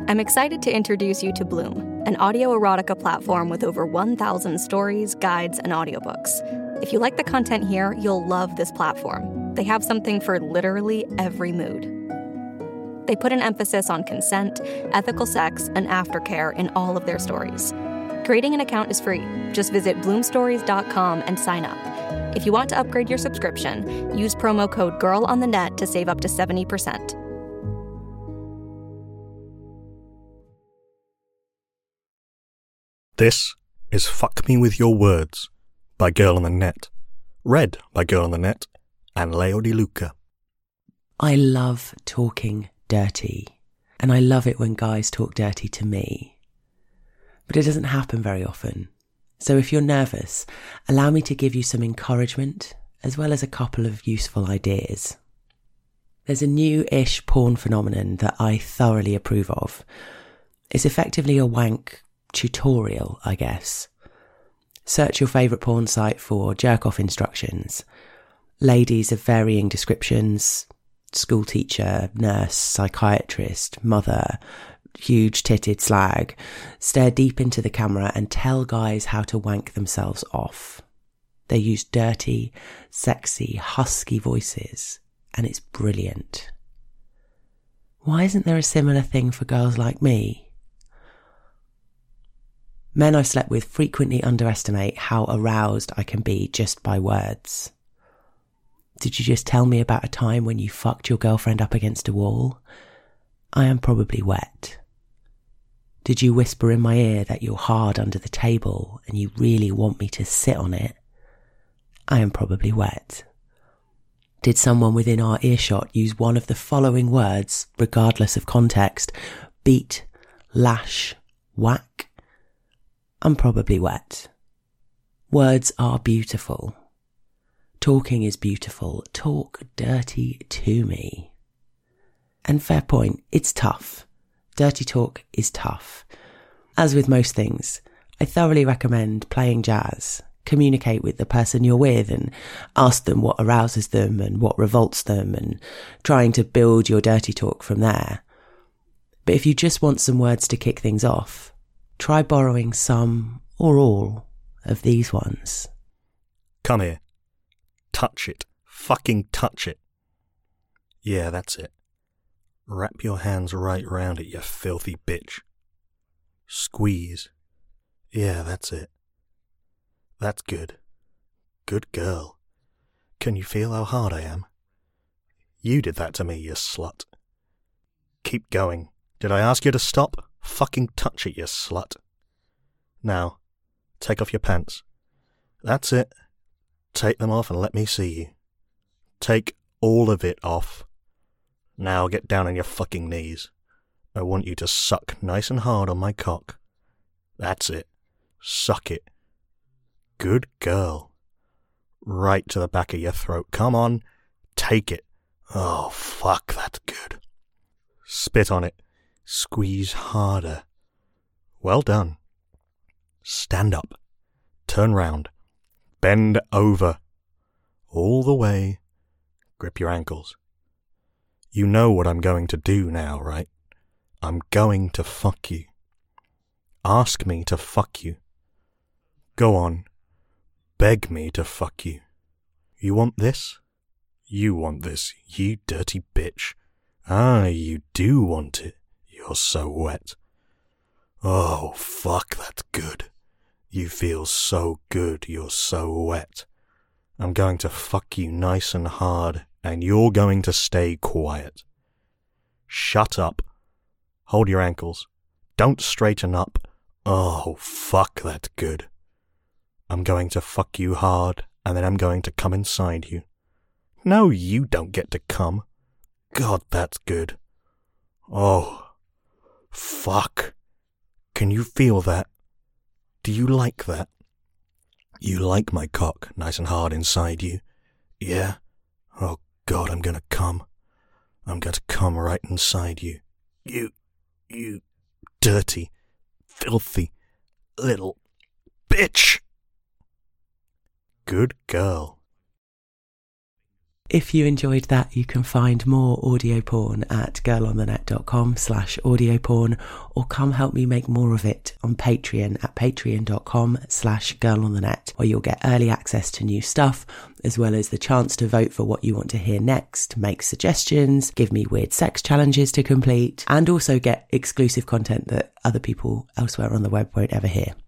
I'm excited to introduce you to Bloom, an audio erotica platform with over 1,000 stories, guides, and audiobooks. If you like the content here, you'll love this platform. They have something for literally every mood. They put an emphasis on consent, ethical sex, and aftercare in all of their stories. Creating an account is free. Just visit bloomstories.com and sign up. If you want to upgrade your subscription, use promo code GIRLONTHENET to save up to 70%. This is Fuck Me With Your Words by Girl on the Net, read by Girl on the Net and Leo Di Luca. I love talking dirty, and I love it when guys talk dirty to me. But it doesn't happen very often. So if you're nervous, allow me to give you some encouragement, as well as a couple of useful ideas. There's a new-ish porn phenomenon that I thoroughly approve of. It's effectively a wank tutorial, I guess. Search your favourite porn site for jerk-off instructions. Ladies of varying descriptions, school teacher, nurse, psychiatrist, mother, huge-titted slag, stare deep into the camera and tell guys how to wank themselves off. They use dirty, sexy, husky voices, and it's brilliant. Why isn't there a similar thing for girls like me? Men I've slept with frequently underestimate how aroused I can be just by words. Did you just tell me about a time when you fucked your girlfriend up against a wall? I am probably wet. Did you whisper in my ear that you're hard under the table and you really want me to sit on it? I am probably wet. Did someone within our earshot use one of the following words, regardless of context? Beat, lash, whack? I'm probably wet. Words are beautiful. Talking is beautiful. Talk dirty to me. And fair point, it's tough. Dirty talk is tough. As with most things, I thoroughly recommend playing jazz. Communicate with the person you're with and ask them what arouses them and what revolts them and trying to build your dirty talk from there. But if you just want some words to kick things off, try borrowing some or all of these ones. Come here. Touch it. Fucking touch it. Yeah, that's it. Wrap your hands right round it, you filthy bitch. Squeeze. Yeah, that's it. That's good. Good girl. Can you feel how hard I am? You did that to me, you slut. Keep going. Did I ask you to stop? Fucking touch it, you slut. Now, take off your pants. That's it. Take them off and let me see you. Take all of it off. Now get down on your fucking knees. I want you to suck nice and hard on my cock. That's it. Suck it. Good girl. Right to the back of your throat. Come on. Take it. Oh, fuck, that's good. Spit on it. Squeeze harder. Well done. Stand up. Turn round. Bend over. All the way. Grip your ankles. You know what I'm going to do now, right? I'm going to fuck you. Ask me to fuck you. Go on. Beg me to fuck you. You want this? You want this, you dirty bitch. Ah, you do want it. You're so wet. Oh, fuck, that's good. You feel so good, you're so wet. I'm going to fuck you nice and hard, and you're going to stay quiet. Shut up. Hold your ankles. Don't straighten up. Oh, fuck, that's good. I'm going to fuck you hard, and then I'm going to come inside you. No, you don't get to come. God, that's good. Oh, fuck. Can you feel that? Do you like that? You like my cock nice and hard inside you? Yeah? Oh, God, I'm gonna come. I'm going to come right inside you. You dirty, filthy, little bitch. Good girl. If you enjoyed that, you can find more audio porn at girlonthenet.com/audio porn, or come help me make more of it on Patreon at patreon.com/girlonthenet, where you'll get early access to new stuff, as well as the chance to vote for what you want to hear next, make suggestions, give me weird sex challenges to complete, and also get exclusive content that other people elsewhere on the web won't ever hear.